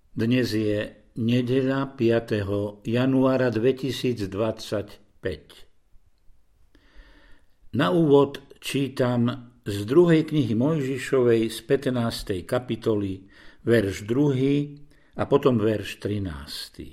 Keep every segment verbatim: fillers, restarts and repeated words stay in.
Dnes je nedeľa piateho januára dvetisícdvadsaťpäť. Na úvod čítam z druhej knihy Mojžišovej z pätnástej kapitoly, verš druhý a potom verš trinásty.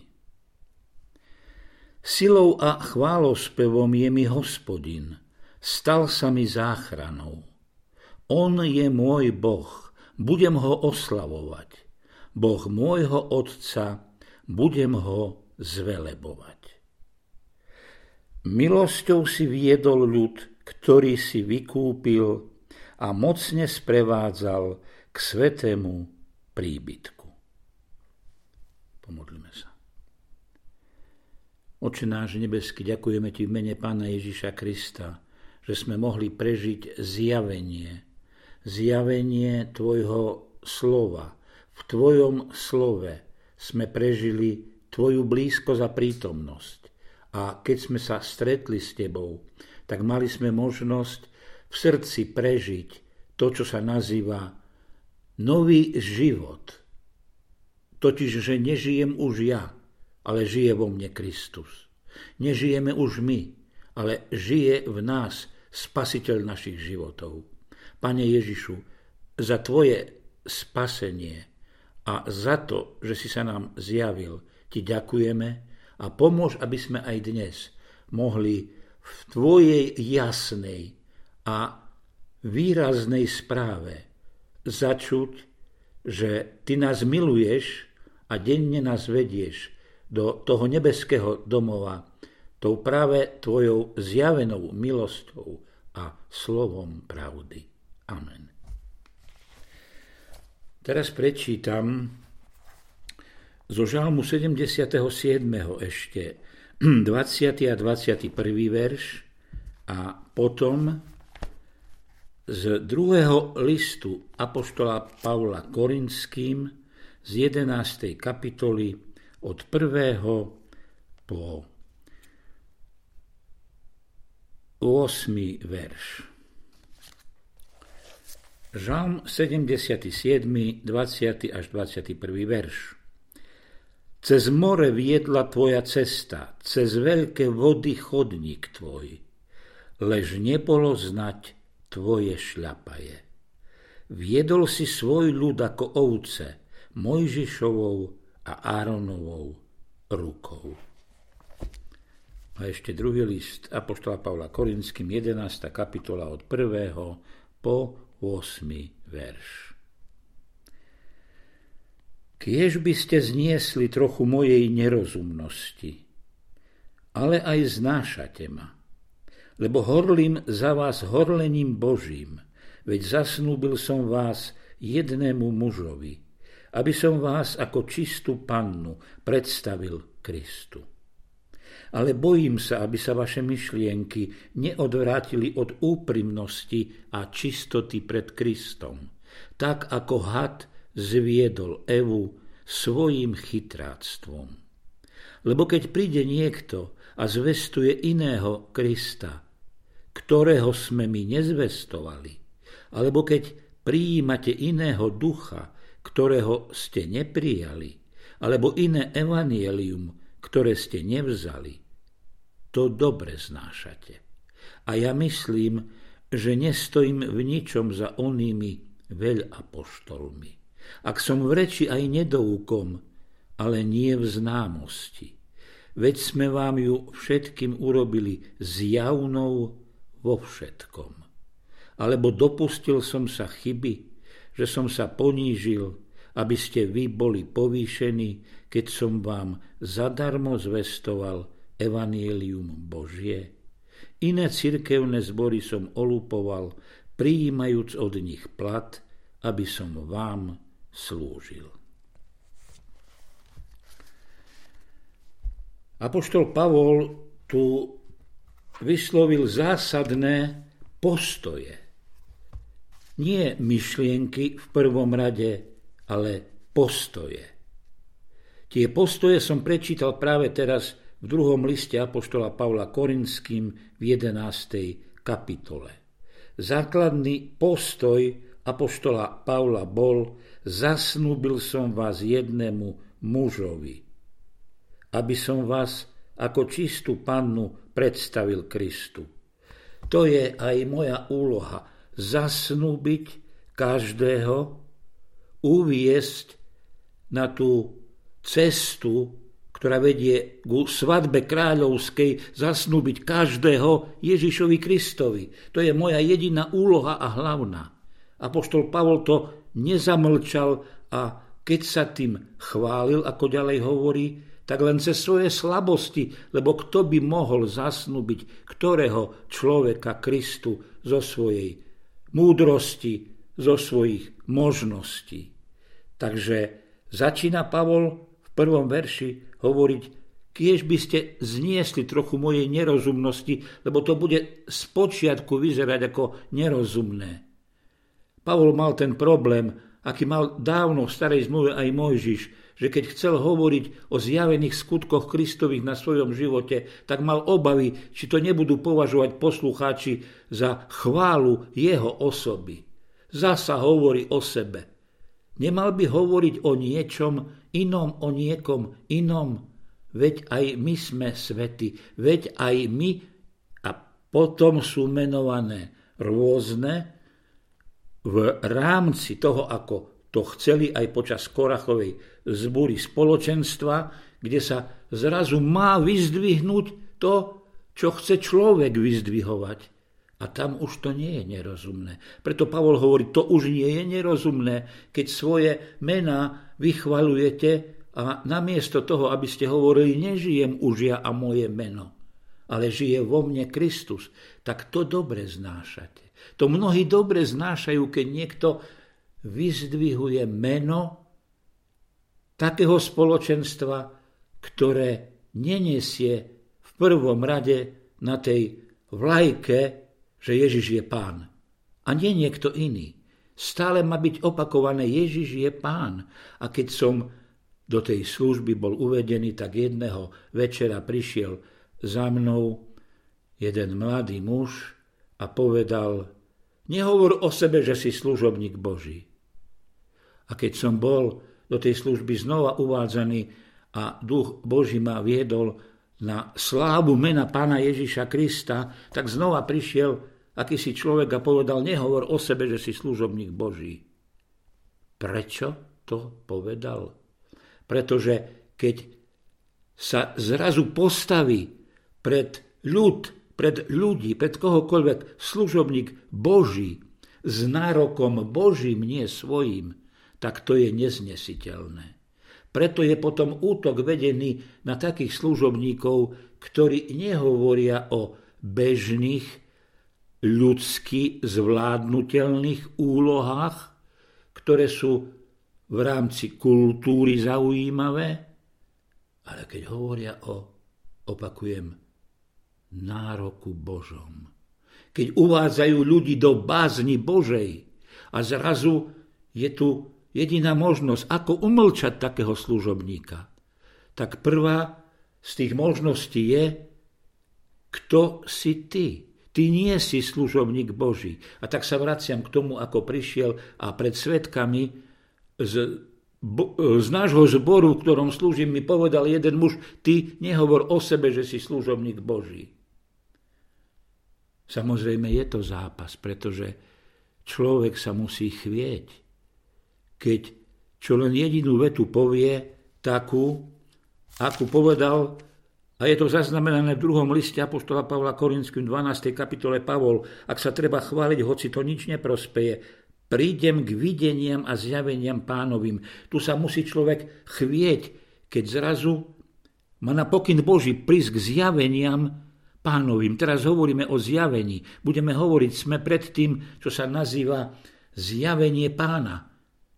Silou a chválospevom je mi Hospodin, stal sa mi záchranou. On je môj Boh, budem ho oslavovať. Boh môjho Otca, budem ho zvelebovať. Milosťou si viedol ľud, ktorý si vykúpil a mocne sprevádzal k svätému príbytku. Pomodlíme sa. Oče náš nebeský, ďakujeme Ti v mene Pána Ježiša Krista, že sme mohli prežiť zjavenie, zjavenie Tvojho slova. V Tvojom slove sme prežili Tvoju blízkosť a prítomnosť. A keď sme sa stretli s Tebou, tak mali sme možnosť v srdci prežiť to, čo sa nazýva nový život. Totiž, že nežijem už ja, ale žije vo mne Kristus. Nežijeme už my, ale žije v nás Spasiteľ našich životov. Pane Ježišu, za Tvoje spasenie a za to, že si sa nám zjavil, Ti ďakujeme a pomôž, aby sme aj dnes mohli v Tvojej jasnej a výraznej správe začuť, že Ty nás miluješ a denne nás vedieš do toho nebeského domova tou práve Tvojou zjavenou milosťou a slovom pravdy. Amen. Teraz prečítam zo Žalmu sedemdesiateho siedmeho ešte dvadsiaty a dvadsiaty prvý verš a potom z druhého listu apoštola Pavla Korinským z jedenástej kapitoly od prvého po ôsmy verš. Žalm sedemdesiaty siedmy, dvadsiaty až dvadsiaty prvý verš. Cez more viedla Tvoja cesta, cez veľké vody chodník Tvoj, lež nebolo znať Tvoje šľapaje. Viedol si svoj ľud ako ovce, Mojžišovou a Áronovou rukou. A ešte druhý list apoštola Pavla Korinským, jedenásta kapitola od prvého po ôsmy verš. Kiež by ste zniesli trochu mojej nerozumnosti, ale aj znášate ma, lebo horlím za vás horlením Božím, veď zasnúbil som vás jednému mužovi, aby som vás ako čistú pannu predstavil Kristu. Ale bojím sa, aby sa vaše myšlienky neodvrátili od úprimnosti a čistoty pred Kristom, tak ako had zviedol Evu svojím chytráctvom. Lebo keď príde niekto a zvestuje iného Krista, ktorého sme my nezvestovali, alebo keď prijímate iného ducha, ktorého ste neprijali, alebo iné evanjelium, ktoré ste nevzali, to dobre znášate. A ja myslím, že nestojím v ničom za onými veľapoštolmi. Ak som v reči aj nedoukom, ale nie v známosti. Veď sme vám ju všetkým urobili zjavnou vo všetkom. Alebo dopustil som sa chyby, že som sa ponížil, aby ste vy boli povýšení, keď som vám zadarmo zvestoval evanjelium Božie. Iné cirkevné zbory som olupoval, prijímajúc od nich plat, aby som vám slúžil. Apoštol Pavol tu vyslovil zásadné postoje. Nie myšlienky v prvom rade, ale postoje. Tie postoje som prečítal práve teraz v druhom liste apoštola Pavla Korinským v jedenástej kapitole. Základný postoj apoštola Pavla bol: zasnúbil som vás jednému mužovi, aby som vás ako čistú pannu predstavil Kristu. To je aj moja úloha, zasnúbiť každého, uviesť na tú cestu, ktorá vedie ku svadbe kráľovskej, zasnúbiť každého Ježišovi Kristovi. To je moja jediná úloha a hlavná. Apoštol Pavol to nezamlčal a keď sa tým chválil, ako ďalej hovorí, tak len cez svoje slabosti, lebo kto by mohol zasnúbiť ktorého človeka Kristu zo svojej múdrosti, zo svojich možností. Takže začína Pavol v prvom verši hovoriť, kiež by ste zniesli trochu mojej nerozumnosti, lebo to bude spočiatku vyzerať ako nerozumné. Pavol mal ten problém, aký mal dávno v starej zmluve aj Mojžiš, že keď chcel hovoriť o zjavených skutkoch Kristových na svojom živote, tak mal obavy, či to nebudú považovať poslucháči za chválu jeho osoby. Zasa hovorí o sebe. Nemal by hovoriť o niečom inom, o niekom inom. Veď aj my sme svety, veď aj my, a potom sú menované rôzne v rámci toho, ako to chceli aj počas Korachovej zbúry spoločenstva, kde sa zrazu má vyzdvihnúť to, čo chce človek vyzdvihovať. A tam už to nie je nerozumné. Preto Pavol hovorí, to už nie je nerozumné, keď svoje mená vychvaľujete a namiesto toho, aby ste hovorili, nežijem už ja a moje meno, ale žije vo mne Kristus, tak to dobre znášate. To mnohí dobre znášajú, keď niekto vyzdvihuje meno takého spoločenstva, ktoré nenesie v prvom rade na tej vlajke, že Ježiš je Pán. A nie niekto iný. Stále má byť opakované, Ježiš je Pán. A keď som do tej služby bol uvedený, tak jedného večera prišiel za mnou jeden mladý muž a povedal, nehovor o sebe, že si služobník Boží. A keď som bol do tej služby znova uvádzaný a Duch Boží ma viedol na slávu mena Pána Ježiša Krista, tak znova prišiel akýsi človek a povedal, nehovor o sebe, že si služobník Boží. Prečo to povedal? Pretože keď sa zrazu postaví pred ľud, pred ľudí, pred kohokoľvek služobník Boží s nárokom Božím, nie svojím, tak to je neznesiteľné. Preto je potom útok vedený na takých služobníkov, ktorí nehovoria o bežných, ľudsky zvládnutelných úlohách, ktoré sú v rámci kultúry zaujímavé, ale keď hovoria o, opakujem, nároku Božom. Keď uvádzajú ľudí do bázni Božej a zrazu je tu jediná možnosť, ako umlčať takého služobníka, tak prvá z tých možností je, kto si ty. Ty nie si služobník Boží. A tak sa vraciam k tomu, ako prišiel a pred svedkami z, bo, z nášho zboru, v ktorom slúžim, mi povedal jeden muž, ty nehovor o sebe, že si služobník Boží. Samozrejme je to zápas, pretože človek sa musí chvieť. Keď čo len jedinú vetu povie, takú, akú povedal, a je to zaznamenané v druhom liste apoštola Pavla Korinským dvanástej kapitole Pavol, ak sa treba chváliť, hoci to nič neprospeje, prídem k videniam a zjaveniam Pánovým. Tu sa musí človek chvieť, keď zrazu má na pokyn Boží prísť k zjaveniam Pánovým. Teraz hovoríme o zjavení. Budeme hovoriť, sme pred tým, čo sa nazýva zjavenie Pána.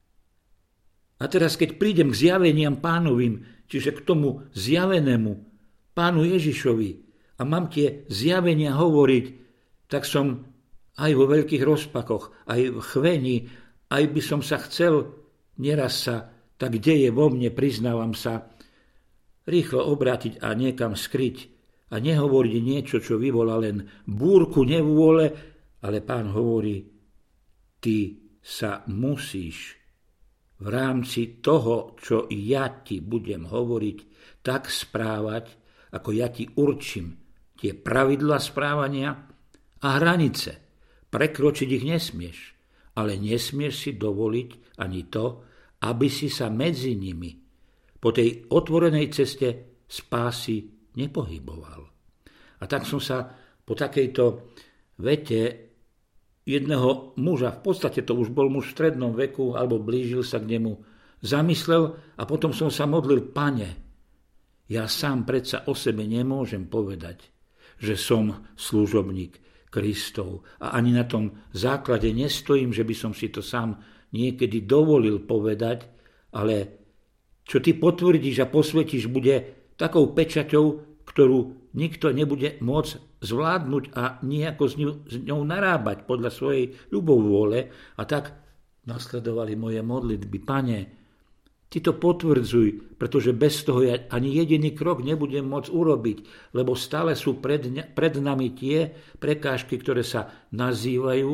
A teraz, keď prídem k zjaveniam Pánovým, čiže k tomu zjavenému Pánu Ježišovi a mám tie zjavenia hovoriť, tak som aj vo veľkých rozpakoch, aj v chvení, aj by som sa chcel, neraz sa tak deje vo mne, priznávam sa, rýchlo obrátiť a niekam skryť a nehovoriť niečo, čo vyvolá len búrku nevôle, ale Pán hovorí, ty sa musíš v rámci toho, čo ja ti budem hovoriť, tak správať, ako ja ti určím tie pravidlá správania a hranice. Prekročiť ich nesmieš, ale nesmieš si dovoliť ani to, aby si sa medzi nimi po tej otvorenej ceste spásy nepohyboval. A tak som sa po takejto vete jedného muža, v podstate to už bol muž v strednom veku, alebo blížil sa k nemu, zamyslel a potom som sa modlil: Pane, ja sám predsa o sebe nemôžem povedať, že som služobník Kristov a ani na tom základe nestojím, že by som si to sám niekedy dovolil povedať, ale čo ty potvrdíš a posvetíš, bude takou pečaťou, ktorú nikto nebude môcť zvládnuť a nejako s ňou, s ňou narábať podľa svojej ľubovôle. A tak nasledovali moje modlitby: Pane, ty to potvrdzuj, pretože bez toho ja ani jediný krok nebudem môcť urobiť, lebo stále sú pred, pred nami tie prekážky, ktoré sa nazývajú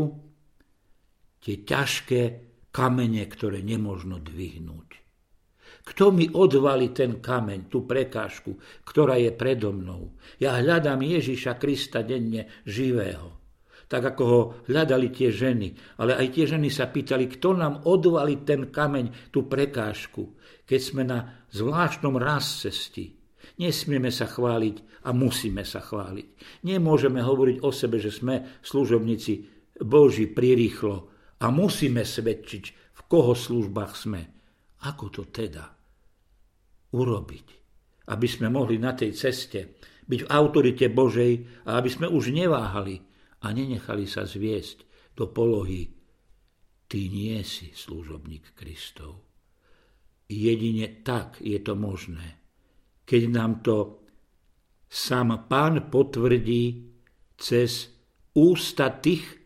tie ťažké kamene, ktoré nemožno dvihnúť. Kto mi odvalí ten kameň, tú prekážku, ktorá je predo mnou? Ja hľadám Ježiša Krista denne živého. Tak ako ho hľadali tie ženy. Ale aj tie ženy sa pýtali, kto nám odvalí ten kameň, tú prekážku, keď sme na zvláštnom raz cesti. Nesmieme sa chváliť a musíme sa chváliť. Nemôžeme hovoriť o sebe, že sme služobníci Boží prirýchlo a musíme svedčiť, v koho službách sme. Ako to teda urobiť, aby sme mohli na tej ceste byť v autorite Božej a aby sme už neváhali a nenechali sa zviesť do polohy: ty nie si služobník Kristov. Jedine tak je to možné, keď nám to sám Pán potvrdí cez ústa tých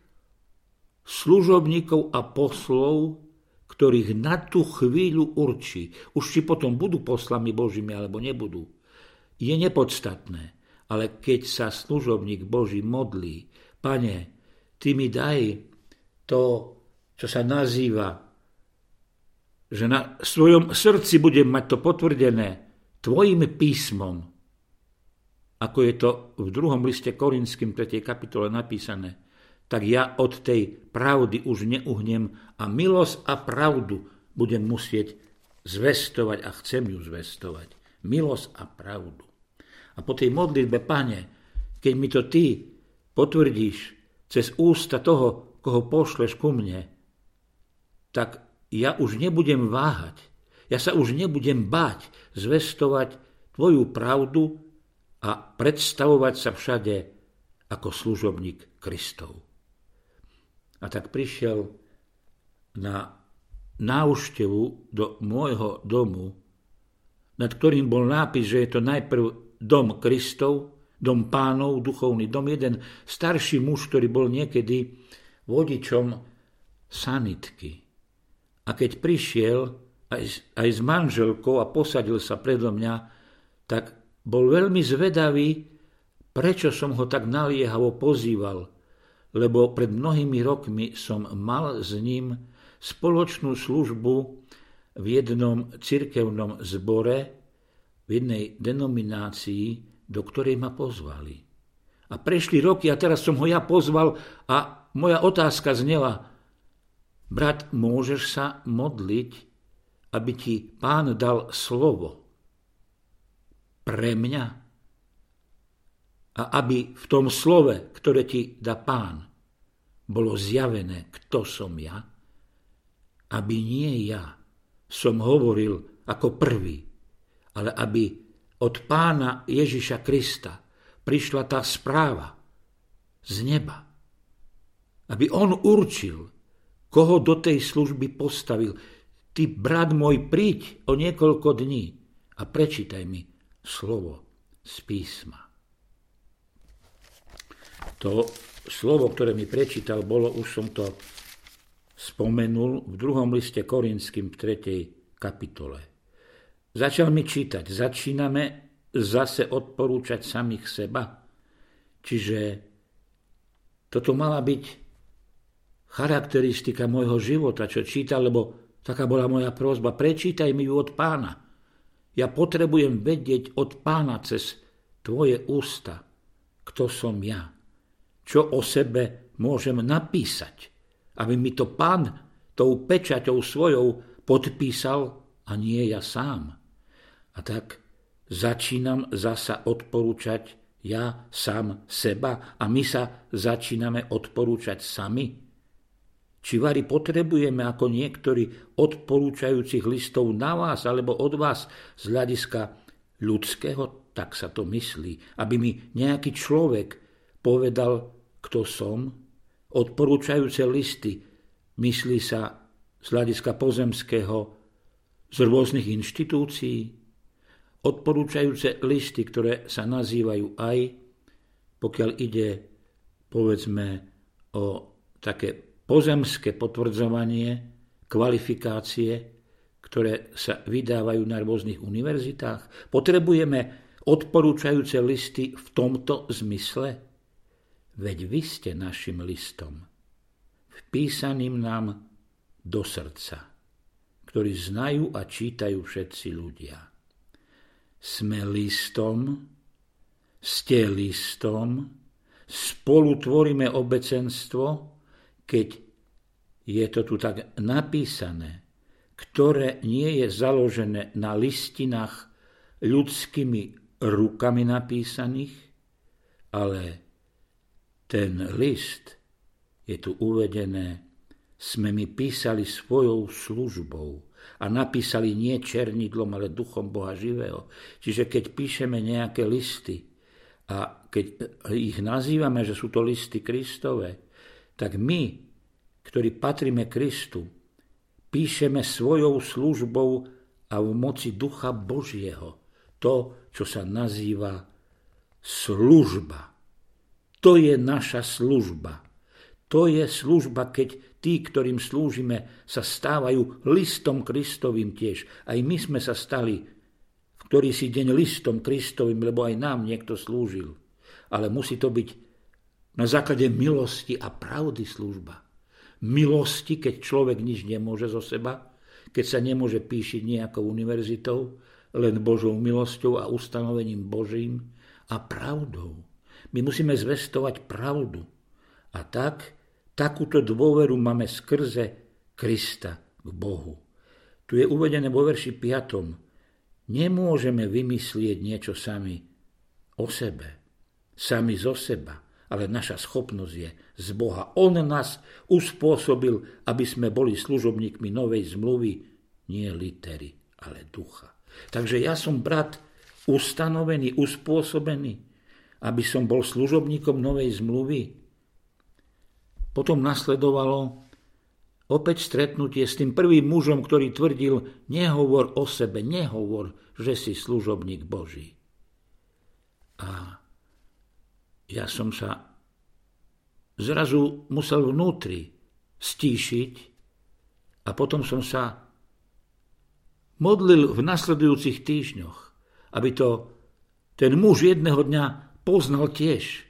služobníkov a poslov, ktorých na tú chvíľu určí. Už či potom budú poslami Božími alebo nebudú, je nepodstatné. Ale keď sa služobník Boží modlí: Pane, ty mi daj to, čo sa nazýva, že na svojom srdci budem mať to potvrdené tvojim písmom, ako je to v druhom liste Korinským tretej kapitole napísané, tak ja od tej pravdy už neuhnem a milosť a pravdu budem musieť zvestovať a chcem ju zvestovať. Milosť a pravdu. A po tej modlitbe: Pane, keď mi to ty potvrdíš cez ústa toho, koho pošleš ku mne, tak ja už nebudem váhať. Ja sa už nebudem báť zvestovať tvoju pravdu a predstavovať sa všade ako služobník Kristov. A tak prišiel na návštevu do môjho domu, nad ktorým bol nápis, že je to najprv dom Kristov, dom Pánov, duchovný dom. Jeden starší muž, ktorý bol niekedy vodičom sanitky. A keď prišiel aj, aj s manželkou a posadil sa predo mňa, tak bol veľmi zvedavý, prečo som ho tak naliehavo pozýval, lebo pred mnohými rokmi som mal s ním spoločnú službu v jednom cirkevnom zbore, v jednej denominácii, do ktorej ma pozvali. A prešli roky a teraz som ho ja pozval a moja otázka znela: brat, môžeš sa modliť, aby ti Pán dal slovo pre mňa? A aby v tom slove, ktoré ti dá Pán, bolo zjavené, kto som ja? Aby nie ja som hovoril ako prvý, ale aby od Pána Ježiša Krista prišla tá správa z neba. Aby on určil, koho do tej služby postavil. Ty, brat môj, príď o niekoľko dní a prečítaj mi slovo z písma. To slovo, ktoré mi prečítal, bolo, už som to spomenul, v druhom liste Korinským v tretej kapitole. Začal mi čítať. Začíname zase odporúčať samých seba. Čiže toto mala byť charakteristika môjho života, čo čítal, lebo taká bola moja prosba, prečítaj mi ju od Pána. Ja potrebujem vedieť od Pána cez tvoje ústa, kto som ja, čo o sebe môžem napísať, aby mi to Pán tou pečaťou svojou podpísal a nie ja sám. A tak začínam zasa odporúčať ja sám seba a my sa začíname odporúčať sami. Či vari potrebujeme ako niektorí odporúčajúcich listov na vás alebo od vás z hľadiska ľudského, tak sa to myslí, aby mi nejaký človek povedal, kto som. Odporúčajúce listy myslí sa z hľadiska pozemského z rôznych inštitúcií. Odporúčajúce listy, ktoré sa nazývajú aj, pokiaľ ide, povedzme, o také pozemské potvrdzovanie, kvalifikácie, ktoré sa vydávajú na rôznych univerzitách. Potrebujeme odporúčajúce listy v tomto zmysle? Veď vy ste našim listom, vpísaným nám do srdca, ktorý znajú a čítajú všetci ľudia. Sme listom, ste listom, spolu tvoríme obecenstvo, keď je to tu tak napísané, ktoré nie je založené na listinách ľudskými rukami napísaných, ale ten list, je tu uvedené, sme mi písali svojou službou a napísali nie černidlom, ale duchom Boha živého. Čiže keď píšeme nejaké listy a keď ich nazývame, že sú to listy Kristové, tak my, ktorí patríme Kristu, píšeme svojou službou a v moci Ducha Božieho to, čo sa nazýva služba. To je naša služba. To je služba, keď tí, ktorým slúžime, sa stávajú listom Kristovým tiež. Aj my sme sa stali v ktorý si deň listom Kristovým, lebo aj nám niekto slúžil. Ale musí to byť na základe milosti a pravdy služba. Milosti, keď človek nič nemôže zo seba, keď sa nemôže píšiť nejakou univerzitou, len Božou milosťou a ustanovením Božím a pravdou. My musíme zvestovať pravdu. A tak, takúto dôveru máme skrze Krista k Bohu. Tu je uvedené vo verši piatom. Nemôžeme vymyslieť niečo sami o sebe, sami zo seba, ale naša schopnosť je z Boha. On nás uspôsobil, aby sme boli služobníkmi novej zmluvy, nie litery, ale ducha. Takže ja som, brat, ustanovený, uspôsobený, aby som bol služobníkom novej zmluvy. Potom nasledovalo opäť stretnutie s tým prvým mužom, ktorý tvrdil, nehovor o sebe, nehovor, že si služobník Boží. A ja som sa zrazu musel vnútri stíšiť a potom som sa modlil v nasledujúcich týždňoch, aby to ten muž jedného dňa poznal tiež.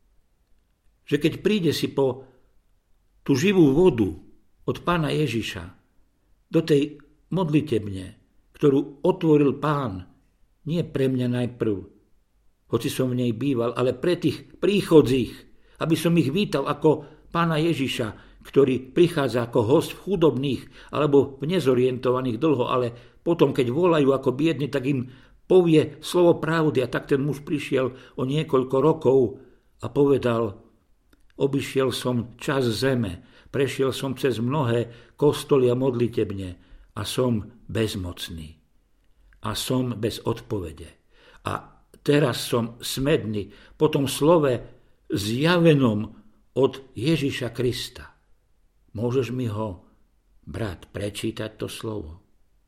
Že keď príde si po tú živú vodu od Pána Ježiša do tej modlitebne, ktorú otvoril Pán, nie pre mňa najprv, hoci som v nej býval, ale pre tých príchodzích, aby som ich vítal ako Pána Ježiša, ktorý prichádza ako host v chudobných alebo v nezorientovaných dlho, ale potom, keď volajú ako biedni, tak im povie slovo pravdy. A tak ten muž prišiel o niekoľko rokov a povedal, obišiel som čas zeme, prešiel som cez mnohé kostoly a modlitebne a som bezmocný. A som bez odpovede. A teraz som smedný po tom slove zjavenom od Ježiša Krista. Môžeš mi ho, brat, prečítať to slovo?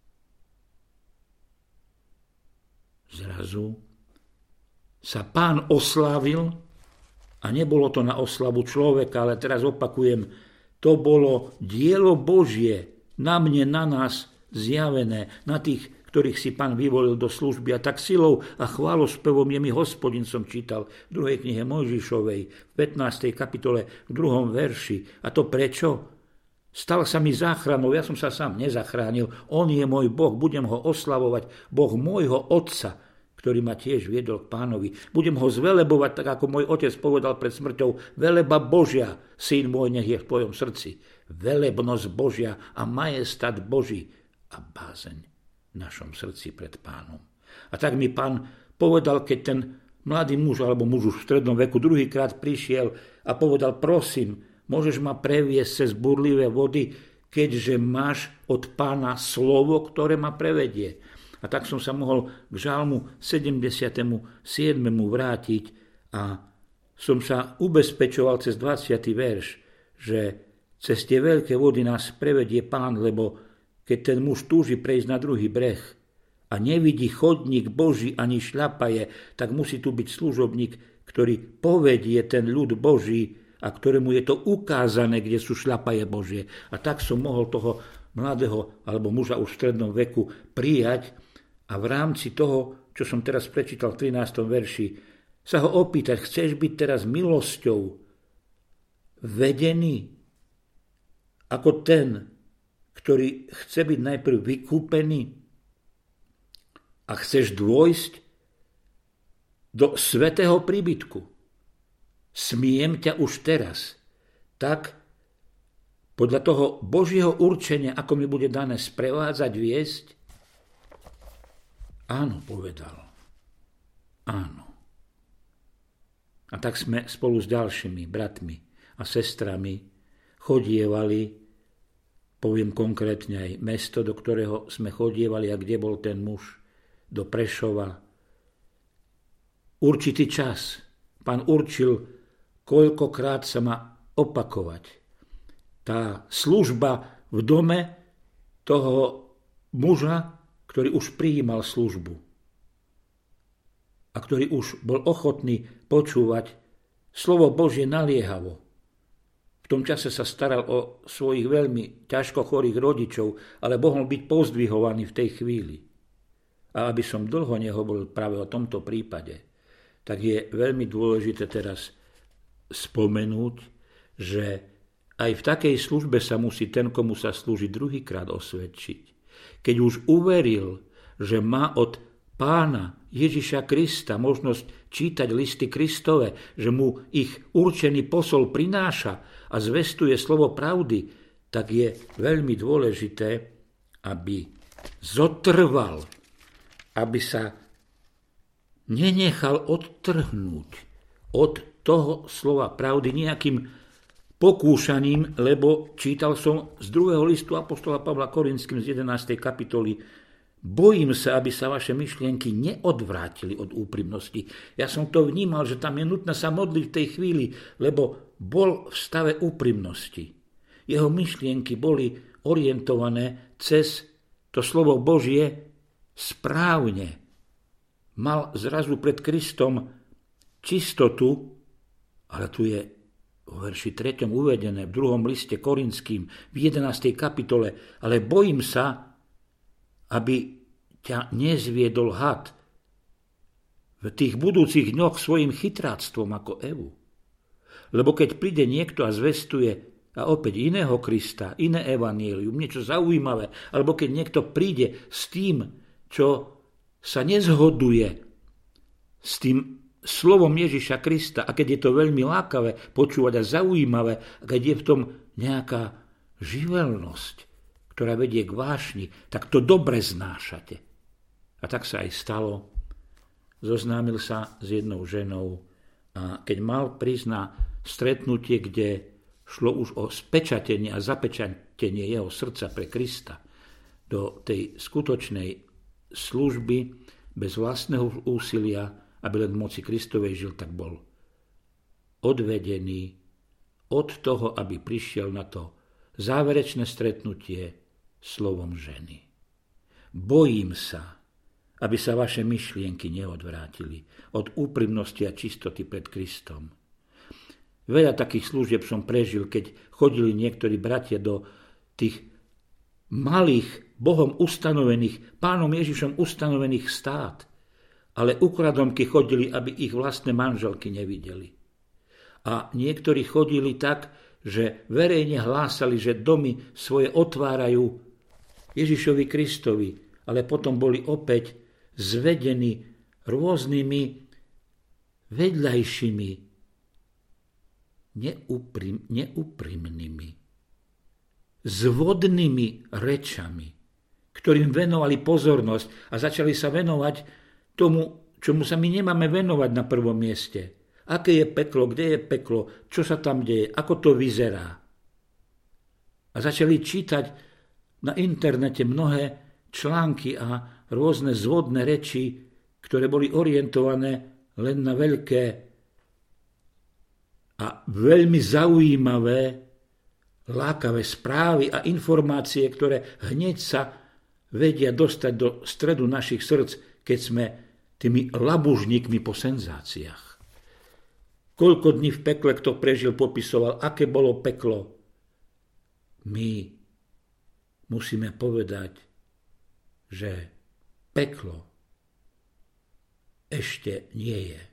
Zrazu sa Pán oslávil a nebolo to na oslavu človeka, ale teraz opakujem, to bolo dielo Božie na mne, na nás zjavené, na tých, ktorých si Pán vyvolil do služby. A tak silou a chválospevom je mi Hospodin, som čítal v druhej knihe Mojžišovej, v pätnástej kapitole, v druhom verši. A to prečo? Stal sa mi záchranou, ja som sa sám nezachránil. On je môj Boh, budem ho oslavovať. Boh môjho otca, ktorý ma tiež viedol k Pánovi. Budem ho zvelebovať, tak ako môj otec povedal pred smrťou. Veleba Božia, syn môj, nech je v tvojom srdci. Velebnosť Božia a majestát Boží a bázeň v našom srdci pred Pánom. A tak mi Pán povedal, keď ten mladý muž alebo muž už v strednom veku druhýkrát prišiel a povedal, prosím, môžeš ma previesť cez burlivé vody, keďže máš od Pána slovo, ktoré ma prevedie. A tak som sa mohol k žalmu sedemdesiatemu siedmemu vrátiť a som sa ubezpečoval cez dvadsiaty verš, že cez tie veľké vody nás prevedie Pán, lebo keď ten muž túži prejsť na druhý breh a nevidí chodník Boží ani šľapaje, tak musí tu byť služobník, ktorý povedie ten ľud Boží a ktorému je to ukázané, kde sú šľapaje Božie. A tak som mohol toho mladého alebo muža už v strednom veku prijať a v rámci toho, čo som teraz prečítal v trinástom verši, sa ho opýtať, chceš byť teraz milosťou vedený ako ten, ktorý chce byť najprv vykúpený a chceš dôjsť do svätého príbytku. Smiem ťa už teraz, tak podľa toho Božieho určenia, ako mi bude dané sprevádzať, viesť? Áno, povedal. Áno. A tak sme spolu s ďalšími bratmi a sestrami chodievali, poviem konkrétne aj mesto, do ktorého sme chodievali a kde bol ten muž, do Prešova. Určitý čas Pán určil, koľkokrát sa má opakovať tá služba v dome toho muža, ktorý už prijímal službu a ktorý už bol ochotný počúvať slovo Božie naliehavo. V tom čase sa staral o svojich veľmi ťažko chorých rodičov, ale mohol byť pozdvihovaný v tej chvíli. A aby som dlho nehovoril práve o tomto prípade, tak je veľmi dôležité teraz spomenúť, že aj v takej službe sa musí ten, komu sa slúži, druhýkrát osvedčiť. Keď už uveril, že má od Pána Ježiša Krista možnosť čítať listy Kristove, že mu ich určený posol prináša a zvestuje slovo pravdy, tak je veľmi dôležité, aby zotrval, aby sa nenechal odtrhnúť od toho slova pravdy nejakým pokúšaním, lebo čítal som z druhého listu apoštola Pavla Korinským z jedenástej kapitoly: bojím sa, aby sa vaše myšlienky neodvrátili od úprimnosti. Ja som to vnímal, že tam je nutné sa modliť v tej chvíli, lebo bol v stave úprimnosti. Jeho myšlienky boli orientované cez to slovo Božie správne. Mal zrazu pred Kristom čistotu, ale tu je vo verši treťom uvedené, v druhom liste Korinským, v jedenástej kapitole, ale bojím sa, aby ťa nezviedol had v tých budúcich dňoch svojim chytráctvom ako Evu. Lebo keď príde niekto a zvestuje a opäť iného Krista, iné evanjelium, niečo zaujímavé, alebo keď niekto príde s tým, čo sa nezhoduje s tým slovom Ježiša Krista, a keď je to veľmi lákavé počúvať a zaujímavé, a keď je v tom nejaká živelnosť, ktorá vedie k vášni, tak to dobre znášate. A tak sa aj stalo. Zoznámil sa s jednou ženou a keď mal prísť na stretnutie, kde šlo už o spečatenie a zapečatenie jeho srdca pre Krista do tej skutočnej služby bez vlastného úsilia, aby len v moci Kristovej žil, tak bol odvedený od toho, aby prišiel na to záverečné stretnutie slovom ženy. Bojím sa, aby sa vaše myšlienky neodvrátili od úprimnosti a čistoty pred Kristom. Veľa takých služieb som prežil, keď chodili niektorí bratia do tých malých, Bohom ustanovených, Pánom Ježišom ustanovených stát, ale ukradomky chodili, aby ich vlastné manželky nevideli. A niektorí chodili tak, že verejne hlásali, že domy svoje otvárajú Ježišovi Kristovi, ale potom boli opäť zvedení rôznymi vedľajšími, neúprim, neúprimnými, zvodnými rečami, ktorým venovali pozornosť a začali sa venovať tomu, čomu sa my nemáme venovať na prvom mieste. Aké je peklo, kde je peklo, čo sa tam deje, ako to vyzerá. A začali čítať na internete mnohé články a rôzne zvodné reči, ktoré boli orientované len na veľké a veľmi zaujímavé, lákavé správy a informácie, ktoré hneď sa vedia dostať do stredu našich srdc, keď sme tými labužníkmi po senzáciách. Koľko dní v pekle kto prežil, popisoval, aké bolo peklo. My musíme povedať, že peklo ešte nie je.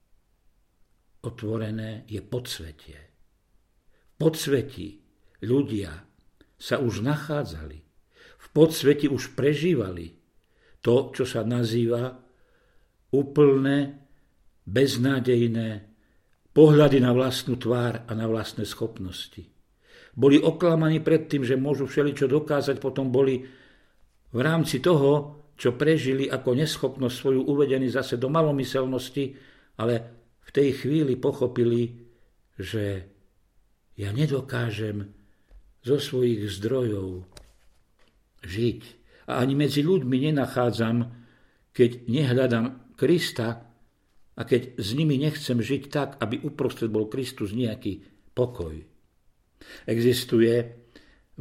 Otvorené je podsvetie. V podsvetí ľudia sa už nachádzali. V podsvetí už prežívali to, čo sa nazýva úplné, beznádejné pohľady na vlastnú tvár a na vlastné schopnosti. Boli oklamaní pred tým, že môžu všeličo dokázať, potom boli v rámci toho, čo prežili ako neschopnosť svoju, uvedení zase do malomyselnosti, ale v tej chvíli pochopili, že ja nedokážem zo svojich zdrojov žiť. A ani medzi ľuďmi nenachádzam, keď nehľadám Krista a keď s nimi nechcem žiť tak, aby uprostred bol Kristus nejaký pokoj. Existuje v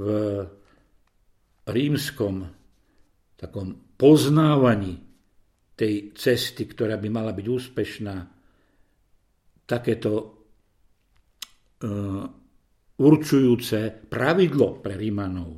rímskom takom poznávaní tej cesty, ktorá by mala byť úspešná, takéto uh, určujúce pravidlo pre Rímanov.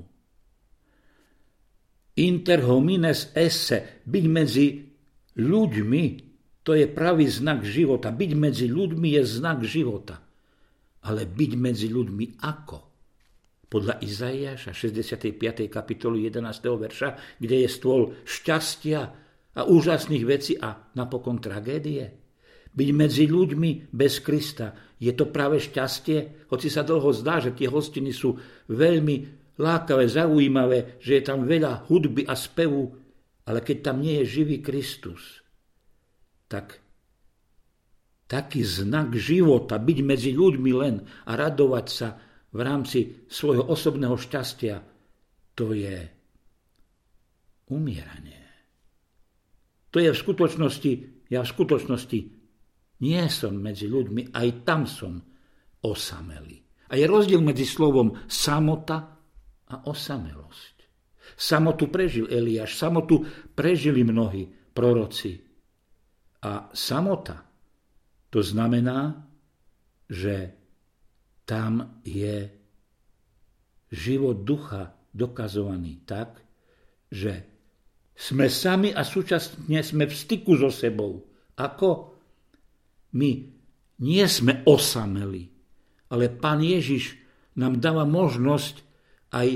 Inter homines esse, byť medzi ľuďmi, to je pravý znak života. Byť medzi ľuďmi je znak života. Ale byť medzi ľuďmi ako? Podľa Izaiáša šesťdesiatej piatej kapitoly jedenásteho verša, kde je stôl šťastia a úžasných vecí a napokon tragédie. Byť medzi ľuďmi bez Krista, je to práve šťastie? Hoci sa dlho zdá, že tie hostiny sú veľmi lákavé, zaujímavé, že je tam veľa hudby a spevu, ale keď tam nie je živý Kristus, tak taký znak života, byť medzi ľuďmi len a radovať sa v rámci svojho osobného šťastia, to je umieranie. To je v skutočnosti, ja v skutočnosti nie som medzi ľuďmi, aj tam som osamelý. A je rozdiel medzi slovom samota a osamelosť. Samotu prežil Eliáš, samotu prežili mnohí proroci. A samota, to znamená, že tam je život ducha dokazovaný tak, že sme sami a súčasne sme v styku so sebou. Ako? My nie sme osameli, ale Pán Ježiš nám dáva možnosť aj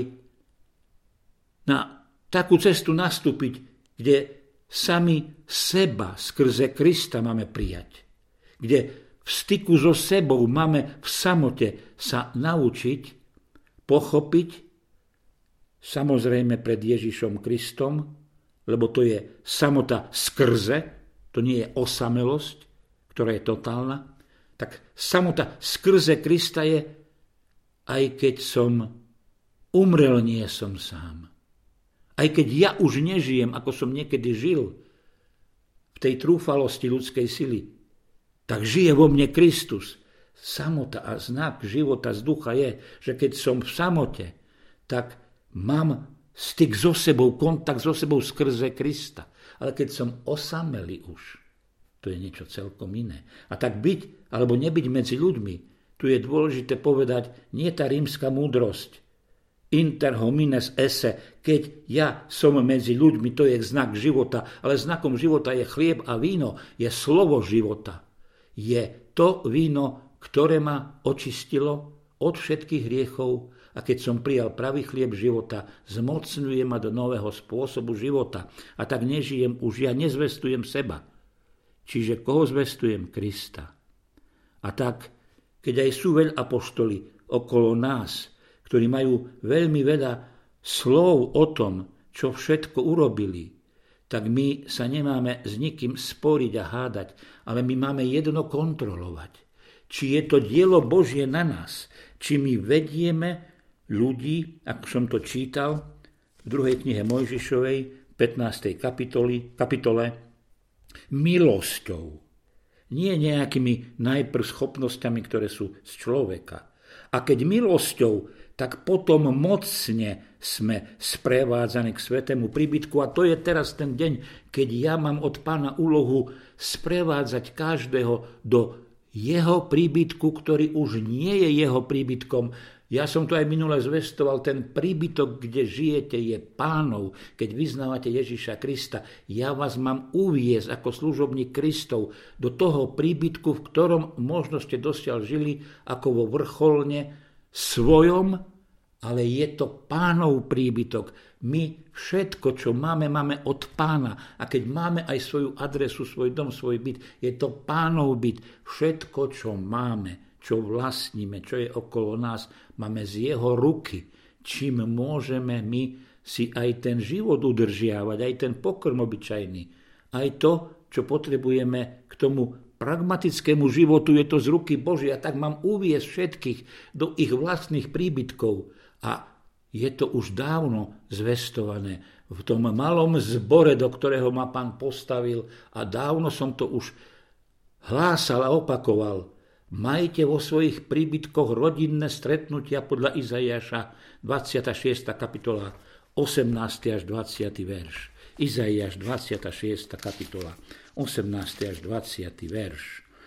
na takú cestu nastúpiť, kde sami seba skrze Krista máme prijať. Kde v styku so sebou máme v samote sa naučiť, pochopiť, samozrejme pred Ježišom Kristom, lebo to je samota skrze, to nie je osamelosť, ktorá je totálna, tak samota skrze Krista je, aj keď som umrel, nie som sám. Aj keď ja už nežijem, ako som niekedy žil, v tej trúfalosti ľudskej sily, tak žije vo mne Kristus. Samota a znak života z ducha je, že keď som v samote, tak mám styk so sebou, kontakt so sebou skrze Krista. Ale keď som osamelý už, to je niečo celkom iné. A tak byť alebo nebyť medzi ľuďmi, tu je dôležité povedať, nie tá rímska múdrosť, inter homines esse, keď ja som medzi ľuďmi, to je znak života, ale znakom života je chlieb a víno, je slovo života. Je to víno, ktoré ma očistilo od všetkých hriechov a keď som prijal pravý chlieb života, zmocňuje ma do nového spôsobu života. A tak nežijem už ja, nezvestujem seba. Čiže koho zvestujem? Krista. A tak, keď aj sú veľa apoštoli okolo nás, ktorí majú veľmi veľa slov o tom, čo všetko urobili, tak my sa nemáme s nikým sporiť a hádať, ale my máme jedno kontrolovať. Či je to dielo Božie na nás, či my vedieme ľudí, ako som to čítal v druhej knihe Mojžišovej, pätnástej kapitoli, kapitole, milosťou. Nie nejakými najprv schopnosťami, ktoré sú z človeka. A keď milosťou, tak potom mocne sme sprevádzaní k svätému príbytku. A to je teraz ten deň, keď ja mám od Pána úlohu sprevádzať každého do jeho príbytku, ktorý už nie je jeho príbytkom. Ja som to aj minule zvestoval, ten príbytok, kde žijete, je Pánov. Keď vyznávate Ježiša Krista, ja vás mám uviesť ako služobník Kristov do toho príbytku, v ktorom možno ste dosiaľ žili ako vo vrcholne svojom, ale je to Pánov príbytok. My všetko, čo máme, máme od Pána. A keď máme aj svoju adresu, svoj dom, svoj byt, je to Pánov byt. Všetko, čo máme, čo vlastníme, čo je okolo nás, máme z jeho ruky. Čím môžeme my si aj ten život udržiavať, aj ten pokrm obyčajný, aj to, čo potrebujeme k tomu pragmatickému životu, je to z ruky Božie. A tak mám uviesť všetkých do ich vlastných príbytkov. A je to už dávno zvestované v tom malom zbore, do ktorého ma Pán postavil, a dávno som to už hlásal a opakoval. Majte vo svojich príbytkoch rodinné stretnutia podľa Izaiáša dvadsiata šiesta kapitola osemnásty až dvadsiaty verš. Izaiáš dvadsiata šiesta kapitola osemnásty až dvadsiaty verš.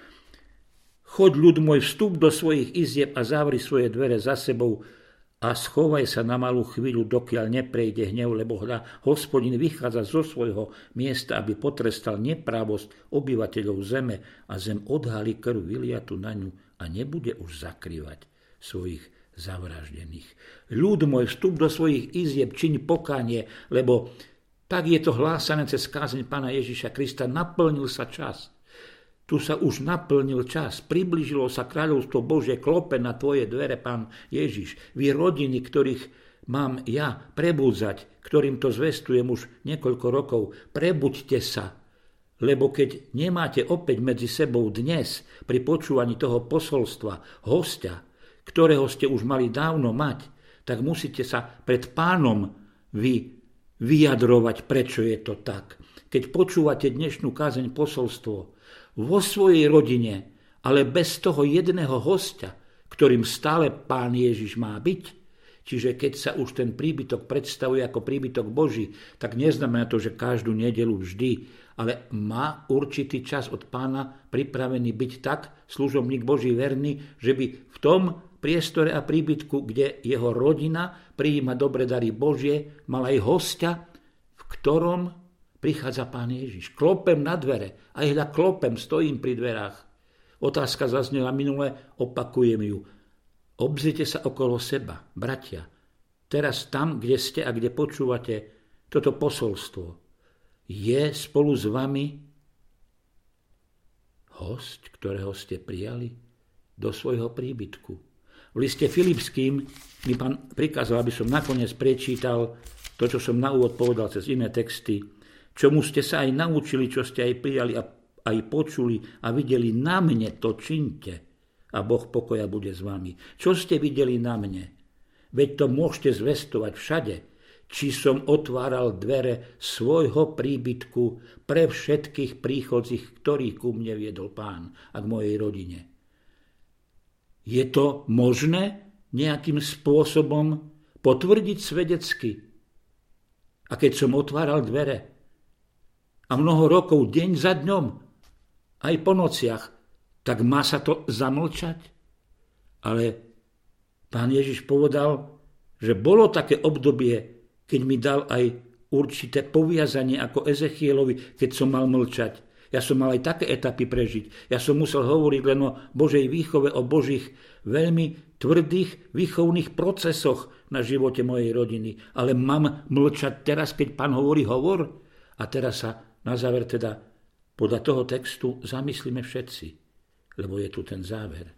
Choď, ľud môj, vstup do svojich izieb a zavri svoje dvere za sebou a schovaj sa na malú chvíľu, dokiaľ neprejde hnev, lebo hľa, Hospodin vychádza zo svojho miesta, aby potrestal neprávosť obyvateľov zeme a zem odhalí krv vyliatu na ňu a nebude už zakrývať svojich zavraždených. Ľud môj, vstup do svojich izieb, čiň pokánie, lebo tak je to hlásané cez kázeň Pána Ježiša Krista. Naplnil sa čas. Tu sa už naplnil čas, priblížilo sa kráľovstvo Božie, klope na tvoje dvere, Pán Ježiš. Vy rodiny, ktorých mám ja prebúdzať, ktorým to zvestujem už niekoľko rokov, prebuďte sa, lebo keď nemáte opäť medzi sebou dnes pri počúvaní toho posolstva hostia, ktorého ste už mali dávno mať, tak musíte sa pred Pánom vy vyjadrovať, prečo je to tak. Keď počúvate dnešnú kázeň posolstvo, vo svojej rodine, ale bez toho jedného hostia, ktorým stále Pán Ježiš má byť. Čiže keď sa už ten príbytok predstavuje ako príbytok Boží, tak neznamená to, že každú nedeľu vždy, ale má určitý čas od Pána pripravený byť tak služobník Boží verný, že by v tom priestore a príbytku, kde jeho rodina prijíma dobre dary Božie, mal aj hostia, v ktorom prichádza Pán Ježiš. Klopem na dvere. Aj hľa klopem, stojím pri dverách. Otázka zaznela minule, opakujem ju. Obzrite sa okolo seba, bratia. Teraz tam, kde ste a kde počúvate toto posolstvo, je spolu s vami host, ktorého ste prijali do svojho príbytku. V liste Filipským mi Pán prikázal, aby som nakoniec prečítal to, čo som na úvod povedal cez iné texty, čomu ste sa aj naučili, čo ste aj prijali a aj počuli a videli na mne, to čiňte a Boh pokoja bude s vami. Čo ste videli na mne? Veď to môžete zvestovať všade, či som otváral dvere svojho príbytku pre všetkých príchodzích, ktorých ku mne viedol Pán a k mojej rodine. Je to možné nejakým spôsobom potvrdiť svedecky? A keď som otváral dvere, a mnoho rokov, deň za dňom, aj po nociach, tak má sa to zamlčať? Ale Pán Ježiš povedal, že bolo také obdobie, keď mi dal aj určité poviazanie ako Ezechielovi, keď som mal mlčať. Ja som mal aj také etapy prežiť. Ja som musel hovoriť len o Božej výchove, o Božích veľmi tvrdých výchovných procesoch na živote mojej rodiny. Ale mám mlčať teraz, keď Pán hovorí hovor? A teraz sa na záver teda podľa toho textu zamyslíme všetci, lebo je tu ten záver.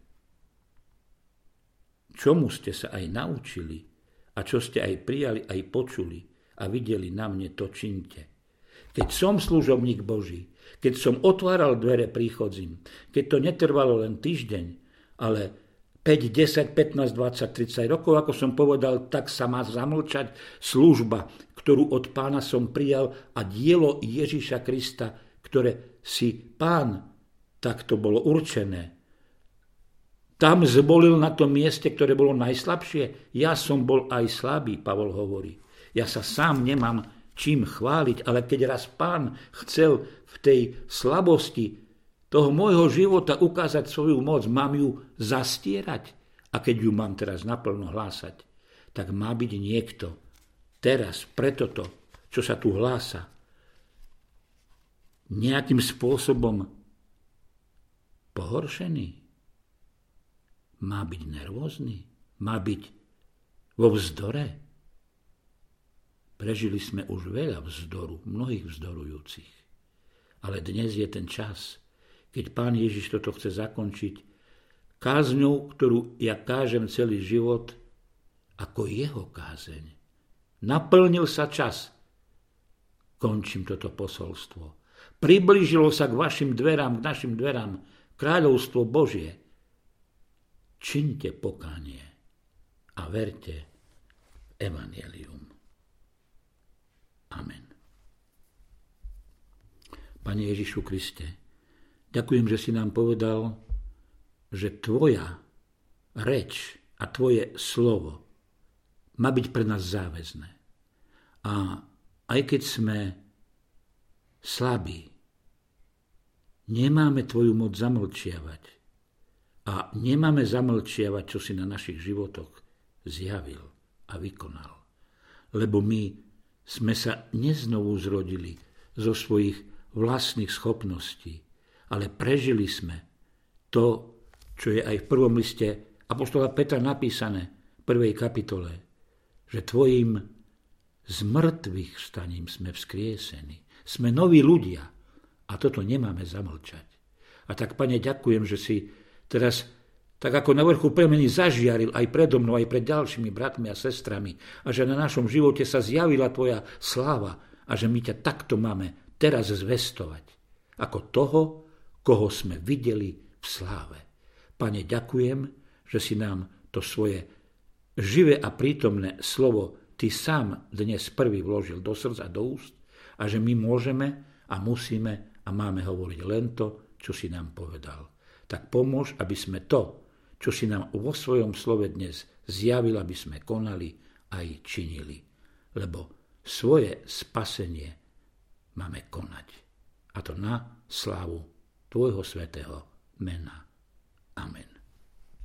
Čomu ste sa aj naučili a čo ste aj prijali, aj počuli a videli na mne, to čiňte. Keď som služobník Boží, keď som otváral dvere príchodzím, keď to netrvalo len týždeň, ale päť, desať, pätnásť, dvadsať, tridsať rokov, ako som povedal, tak sa má zamlčať služba, ktorú od Pána som prijal a dielo Ježiša Krista, ktoré si Pán takto bolo určené. Tam zvolil na tom mieste, ktoré bolo najslabšie. Ja som bol aj slabý, Pavol hovorí. Ja sa sám nemám čím chváliť, ale keď raz Pán chcel v tej slabosti toho môjho života ukázať svoju moc, mám ju zastierať. A keď ju mám teraz naplno hlásať, tak má byť niekto teraz, preto to, čo sa tu hlása, nejakým spôsobom pohoršený. Má byť nervózny? Má byť vo vzdore? Prežili sme už veľa vzdoru, mnohých vzdorujúcich. Ale dnes je ten čas, keď Pán Ježiš toto chce zakončiť kázňou, ktorú ja kážem celý život, ako jeho kázeň. Naplnil sa čas. Končím toto posolstvo. Priblížilo sa k vašim dverám, k našim dverám kráľovstvo Božie. Čiňte pokánie a verte v evanjelium. Amen. Pane Ježišu Kriste, ďakujem, že si nám povedal, že tvoja reč a tvoje slovo má byť pre nás záväzné. A aj keď sme slabí, nemáme tvoju moc zamlčiavať. A nemáme zamlčiavať, čo si na našich životoch zjavil a vykonal. Lebo my sme sa neznovu zrodili zo svojich vlastných schopností, ale prežili sme to, čo je aj v prvom liste apoštola Petra napísané v prvej kapitole, že tvojim z mŕtvych vstaním sme vzkriesení. Sme noví ľudia a toto nemáme zamlčať. A tak, Pane, ďakujem, že si teraz, tak ako na vrchu premeny, zažiaril aj predo mnou, aj pred ďalšími bratmi a sestrami a že na našom živote sa zjavila tvoja sláva a že my ťa takto máme teraz zvestovať ako toho, koho sme videli v sláve. Pane, ďakujem, že si nám to svoje živé a prítomné slovo ty sám dnes prvý vložil do srdca a do úst a že my môžeme a musíme a máme hovoriť len to, čo si nám povedal. Tak pomôž, aby sme to, čo si nám vo svojom slove dnes zjavil, aby sme konali aj činili. Lebo svoje spasenie máme konať. A to na slávu tvojho svätého mena.